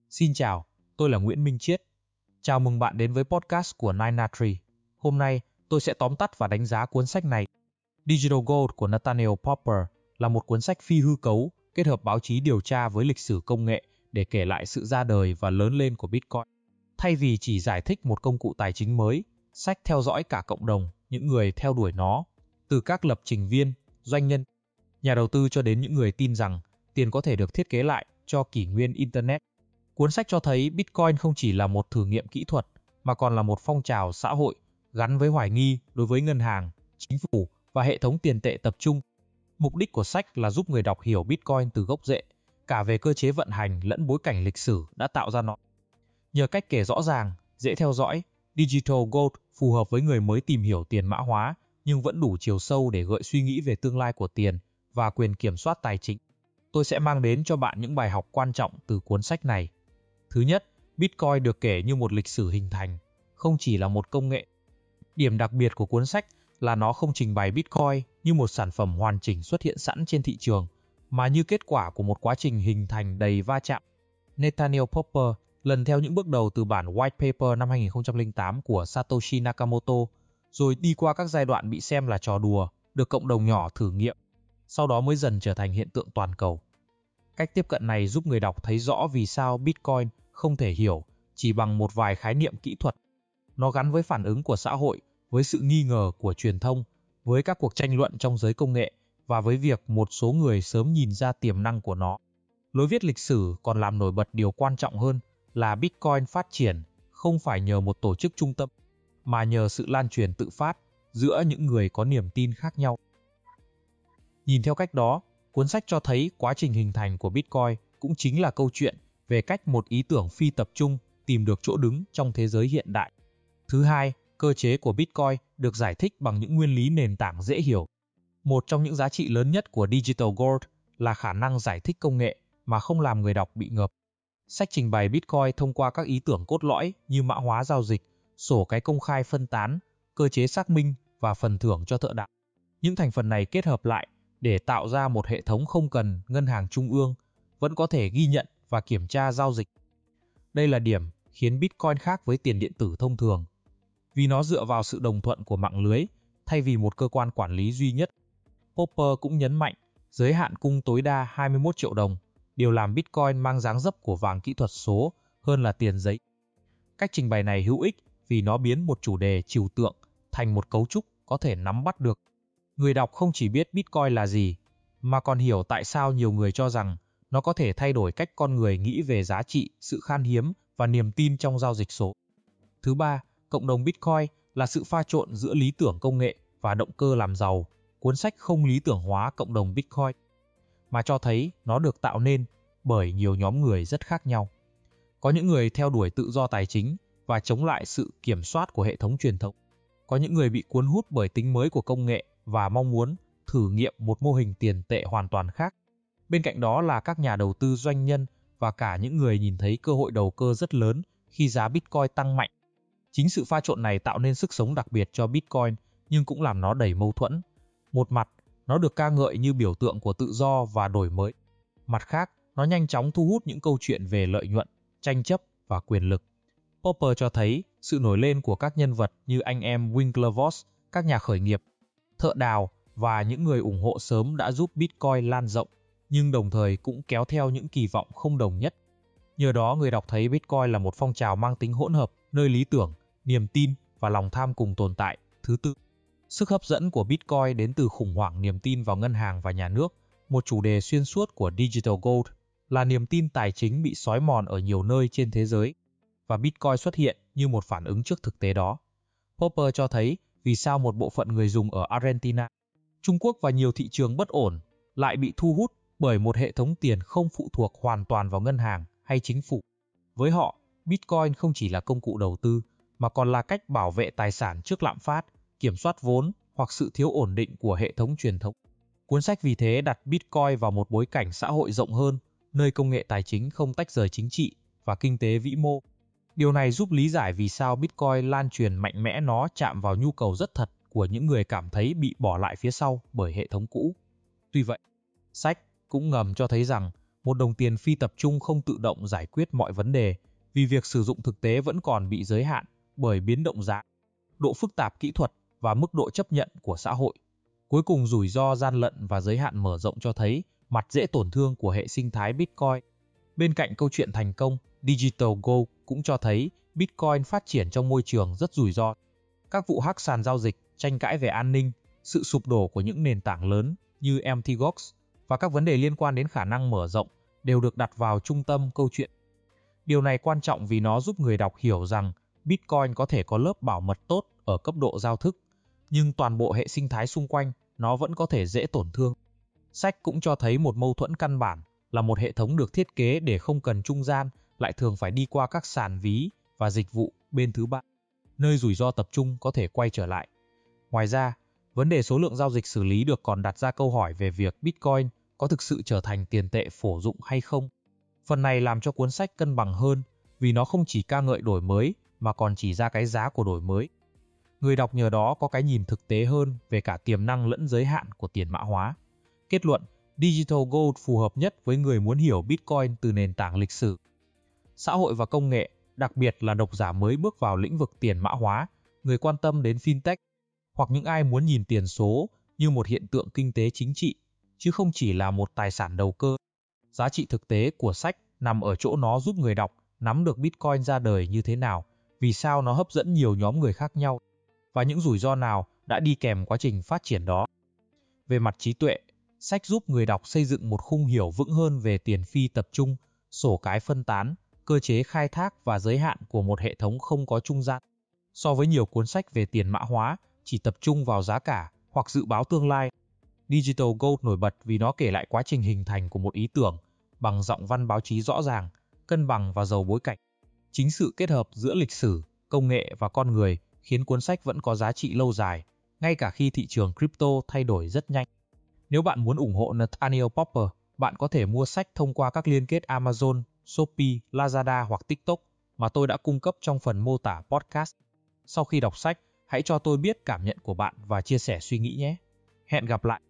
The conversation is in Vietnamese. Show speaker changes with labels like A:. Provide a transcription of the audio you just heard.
A: Xin chào, tôi là Nguyễn Minh Chiết. Chào mừng bạn đến với podcast của Nine Tree. Hôm nay, tôi sẽ tóm tắt và đánh giá cuốn sách này. Digital Gold của Nathaniel Popper là một cuốn sách phi hư cấu, kết hợp báo chí điều tra với lịch sử công nghệ để kể lại sự ra đời và lớn lên của Bitcoin. Thay vì chỉ giải thích một công cụ tài chính mới, sách theo dõi cả cộng đồng, những người theo đuổi nó, từ các lập trình viên, doanh nhân, nhà đầu tư cho đến những người tin rằng tiền có thể được thiết kế lại cho kỷ nguyên Internet. Cuốn sách cho thấy Bitcoin không chỉ là một thử nghiệm kỹ thuật, mà còn là một phong trào xã hội gắn với hoài nghi đối với ngân hàng, chính phủ và hệ thống tiền tệ tập trung. Mục đích của sách là giúp người đọc hiểu Bitcoin từ gốc rễ, cả về cơ chế vận hành lẫn bối cảnh lịch sử đã tạo ra nó. Nhờ cách kể rõ ràng, dễ theo dõi, Digital Gold phù hợp với người mới tìm hiểu tiền mã hóa, nhưng vẫn đủ chiều sâu để gợi suy nghĩ về tương lai của tiền và quyền kiểm soát tài chính. Tôi sẽ mang đến cho bạn những bài học quan trọng từ cuốn sách này. Thứ nhất, Bitcoin được kể như một lịch sử hình thành, không chỉ là một công nghệ. Điểm đặc biệt của cuốn sách là nó không trình bày Bitcoin như một sản phẩm hoàn chỉnh xuất hiện sẵn trên thị trường, mà như kết quả của một quá trình hình thành đầy va chạm. Nathaniel Popper lần theo những bước đầu từ bản White Paper năm 2008 của Satoshi Nakamoto, rồi đi qua các giai đoạn bị xem là trò đùa, được cộng đồng nhỏ thử nghiệm, sau đó mới dần trở thành hiện tượng toàn cầu. Cách tiếp cận này giúp người đọc thấy rõ vì sao Bitcoin không thể hiểu chỉ bằng một vài khái niệm kỹ thuật. Nó gắn với phản ứng của xã hội, với sự nghi ngờ của truyền thông, với các cuộc tranh luận trong giới công nghệ và với việc một số người sớm nhìn ra tiềm năng của nó. Lối viết lịch sử còn làm nổi bật điều quan trọng hơn là Bitcoin phát triển không phải nhờ một tổ chức trung tâm, mà nhờ sự lan truyền tự phát giữa những người có niềm tin khác nhau. Nhìn theo cách đó, cuốn sách cho thấy quá trình hình thành của Bitcoin cũng chính là câu chuyện về cách một ý tưởng phi tập trung tìm được chỗ đứng trong thế giới hiện đại. Thứ hai, cơ chế của Bitcoin được giải thích bằng những nguyên lý nền tảng dễ hiểu. Một trong những giá trị lớn nhất của Digital Gold là khả năng giải thích công nghệ mà không làm người đọc bị ngợp. Sách trình bày Bitcoin thông qua các ý tưởng cốt lõi như mã hóa giao dịch, sổ cái công khai phân tán, cơ chế xác minh và phần thưởng cho thợ đào. Những thành phần này kết hợp lại để tạo ra một hệ thống không cần ngân hàng trung ương, vẫn có thể ghi nhận và kiểm tra giao dịch. Đây là điểm khiến Bitcoin khác với tiền điện tử thông thường, vì nó dựa vào sự đồng thuận của mạng lưới thay vì một cơ quan quản lý duy nhất. Popper cũng nhấn mạnh giới hạn cung tối đa 21 triệu đồng, điều làm Bitcoin mang dáng dấp của vàng kỹ thuật số hơn là tiền giấy. Cách trình bày này hữu ích vì nó biến một chủ đề trừu tượng thành một cấu trúc có thể nắm bắt được. Người đọc không chỉ biết Bitcoin là gì, mà còn hiểu tại sao nhiều người cho rằng nó có thể thay đổi cách con người nghĩ về giá trị, sự khan hiếm và niềm tin trong giao dịch số. Thứ ba, cộng đồng Bitcoin là sự pha trộn giữa lý tưởng công nghệ và động cơ làm giàu. Cuốn sách không lý tưởng hóa cộng đồng Bitcoin, mà cho thấy nó được tạo nên bởi nhiều nhóm người rất khác nhau. Có những người theo đuổi tự do tài chính và chống lại sự kiểm soát của hệ thống truyền thống. Có những người bị cuốn hút bởi tính mới của công nghệ và mong muốn thử nghiệm một mô hình tiền tệ hoàn toàn khác. Bên cạnh đó là các nhà đầu tư doanh nhân và cả những người nhìn thấy cơ hội đầu cơ rất lớn khi giá Bitcoin tăng mạnh. Chính sự pha trộn này tạo nên sức sống đặc biệt cho Bitcoin, nhưng cũng làm nó đầy mâu thuẫn. Một mặt, nó được ca ngợi như biểu tượng của tự do và đổi mới. Mặt khác, nó nhanh chóng thu hút những câu chuyện về lợi nhuận, tranh chấp và quyền lực. Popper cho thấy sự nổi lên của các nhân vật như anh em Winklevoss, các nhà khởi nghiệp, thợ đào và những người ủng hộ sớm đã giúp Bitcoin lan rộng, nhưng đồng thời cũng kéo theo những kỳ vọng không đồng nhất. Nhờ đó, người đọc thấy Bitcoin là một phong trào mang tính hỗn hợp, nơi lý tưởng, niềm tin và lòng tham cùng tồn tại. Thứ tư, sức hấp dẫn của Bitcoin đến từ khủng hoảng niềm tin vào ngân hàng và nhà nước. Một chủ đề xuyên suốt của Digital Gold là niềm tin tài chính bị xói mòn ở nhiều nơi trên thế giới, và Bitcoin xuất hiện như một phản ứng trước thực tế đó. Popper cho thấy vì sao một bộ phận người dùng ở Argentina, Trung Quốc và nhiều thị trường bất ổn lại bị thu hút bởi một hệ thống tiền không phụ thuộc hoàn toàn vào ngân hàng hay chính phủ. Với họ, Bitcoin không chỉ là công cụ đầu tư, mà còn là cách bảo vệ tài sản trước lạm phát, kiểm soát vốn hoặc sự thiếu ổn định của hệ thống truyền thống. Cuốn sách vì thế đặt Bitcoin vào một bối cảnh xã hội rộng hơn, nơi công nghệ tài chính không tách rời chính trị và kinh tế vĩ mô. Điều này giúp lý giải vì sao Bitcoin lan truyền mạnh mẽ, nó chạm vào nhu cầu rất thật của những người cảm thấy bị bỏ lại phía sau bởi hệ thống cũ. Tuy vậy, sách cũng ngầm cho thấy rằng một đồng tiền phi tập trung không tự động giải quyết mọi vấn đề, vì việc sử dụng thực tế vẫn còn bị giới hạn bởi biến động giá, độ phức tạp kỹ thuật và mức độ chấp nhận của xã hội. Cuối cùng, rủi ro gian lận và giới hạn mở rộng cho thấy mặt dễ tổn thương của hệ sinh thái Bitcoin. Bên cạnh câu chuyện thành công, Digital Gold cũng cho thấy Bitcoin phát triển trong môi trường rất rủi ro. Các vụ hack sàn giao dịch, tranh cãi về an ninh, sự sụp đổ của những nền tảng lớn như Mt. Gox và các vấn đề liên quan đến khả năng mở rộng đều được đặt vào trung tâm câu chuyện. Điều này quan trọng vì nó giúp người đọc hiểu rằng Bitcoin có thể có lớp bảo mật tốt ở cấp độ giao thức, nhưng toàn bộ hệ sinh thái xung quanh nó vẫn có thể dễ tổn thương. Sách cũng cho thấy một mâu thuẫn căn bản là một hệ thống được thiết kế để không cần trung gian lại thường phải đi qua các sàn ví và dịch vụ bên thứ ba, nơi rủi ro tập trung có thể quay trở lại. Ngoài ra, vấn đề số lượng giao dịch xử lý được còn đặt ra câu hỏi về việc Bitcoin có thực sự trở thành tiền tệ phổ dụng hay không. Phần này làm cho cuốn sách cân bằng hơn vì nó không chỉ ca ngợi đổi mới mà còn chỉ ra cái giá của đổi mới. Người đọc nhờ đó có cái nhìn thực tế hơn về cả tiềm năng lẫn giới hạn của tiền mã hóa. Kết luận, Digital Gold phù hợp nhất với người muốn hiểu Bitcoin từ nền tảng lịch sử, xã hội và công nghệ, đặc biệt là độc giả mới bước vào lĩnh vực tiền mã hóa, người quan tâm đến fintech, hoặc những ai muốn nhìn tiền số như một hiện tượng kinh tế chính trị, chứ không chỉ là một tài sản đầu cơ. Giá trị thực tế của sách nằm ở chỗ nó giúp người đọc nắm được Bitcoin ra đời như thế nào, vì sao nó hấp dẫn nhiều nhóm người khác nhau, và những rủi ro nào đã đi kèm quá trình phát triển đó. Về mặt trí tuệ, sách giúp người đọc xây dựng một khung hiểu vững hơn về tiền phi tập trung, sổ cái phân tán, cơ chế khai thác và giới hạn của một hệ thống không có trung gian. So với nhiều cuốn sách về tiền mã hóa, chỉ tập trung vào giá cả hoặc dự báo tương lai, Digital Gold nổi bật vì nó kể lại quá trình hình thành của một ý tưởng bằng giọng văn báo chí rõ ràng, cân bằng và giàu bối cảnh. Chính sự kết hợp giữa lịch sử, công nghệ và con người khiến cuốn sách vẫn có giá trị lâu dài, ngay cả khi thị trường crypto thay đổi rất nhanh. Nếu bạn muốn ủng hộ Nathaniel Popper, bạn có thể mua sách thông qua các liên kết Amazon, Shopee, Lazada hoặc TikTok mà tôi đã cung cấp trong phần mô tả podcast. Sau khi đọc sách, hãy cho tôi biết cảm nhận của bạn và chia sẻ suy nghĩ nhé. Hẹn gặp lại!